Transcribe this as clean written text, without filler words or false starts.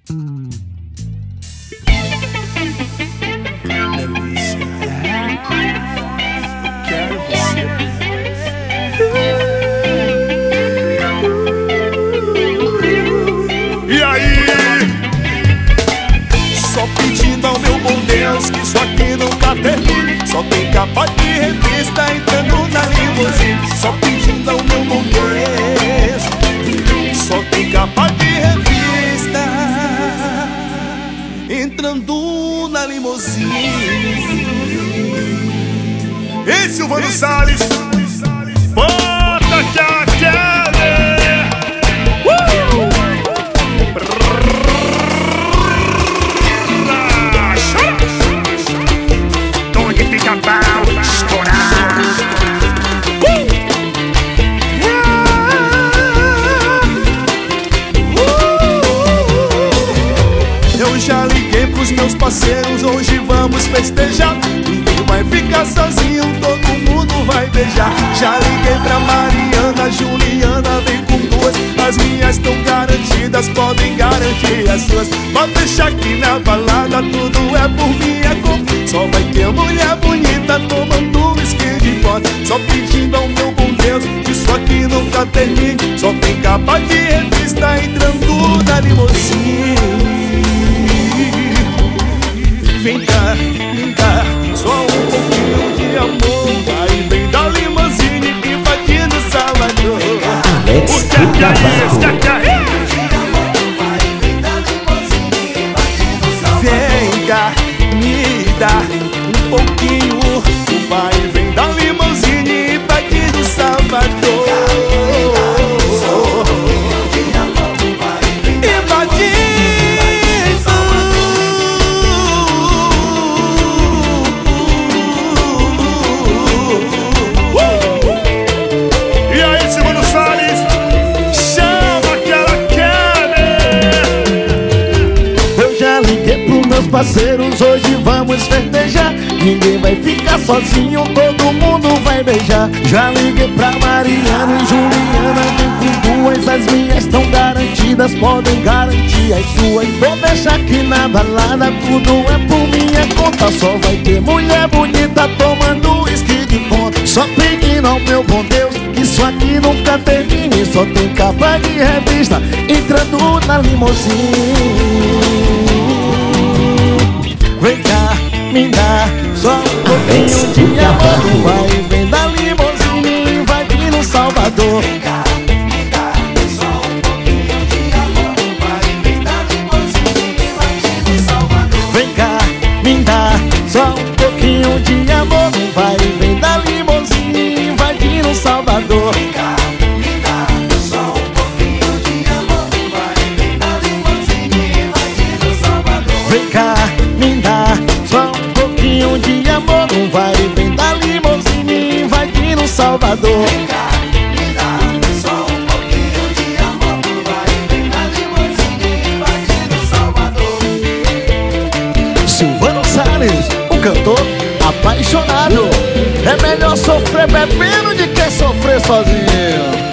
Delícia. Eu quero você. E aí? Só pedindo ao meu bom Deus que isso aqui nunca termine. Só tem capa de revista entrando na limusine. Só pedindo ao meu bom Deus. Só tem capa de revista entrando na limusine. Ei, Silvano Salles, bota que aquele. Toma que fica bom, estourar. Eu já liguei pros meus parceiros, hoje vamos festejar. Ninguém vai ficar sozinho, todo mundo vai beijar. Já liguei pra Mariana, Juliana vem com duas. As minhas estão garantidas, podem garantir as suas. Pode deixar aqui na balada, tudo é por minha conta. Só vai ter mulher bonita tomando whisky de fora. Só pedindo ao meu bom Deus que isso aqui nunca termine. Só tem capa de revista entrando na limusine. Vem cá, só um pouquinho de amor. Vai, vem da limusine invadindo Salvador. Alex Cavaco. Vem cá, me dá um pouquinho. Vai, vem da limusine invadindo Salvador. Parceiros, hoje vamos festejar. Ninguém vai ficar sozinho, todo mundo vai beijar. Já liguei pra Mariana e Juliana vem com duas. As minhas estão garantidas, podem garantir as suas. Vou deixar aqui na balada, tudo é por minha conta. Só vai ter mulher bonita tomando whisky de ponta. Só pedindo ao meu bom Deus que isso aqui nunca termine. Só tem capa de revista entrando na limusine. Vem cá, me dá só um pouquinho de amor. Vai, vem da limusine invadindo Salvador. Vem cá, me dá só um pouquinho de amor. Vai, vem da limusine invadindo Salvador. Vem cá, me dá só um pouquinho de amor. Vai, vem da limusine invadindo Salvador. Vem cá, me dá só um pouquinho de amor. Vai, vem da limusine invadindo Salvador. Vem cá, me dá só um pouquinho de amor. Vai, vem da limusine invadindo Salvador. Vem cá, me dá só um pouquinho de amor. Vai, vem da limusine invadindo Salvador. Silvano Salles, um cantor apaixonado. É melhor sofrer bebendo do que sofrer sozinho.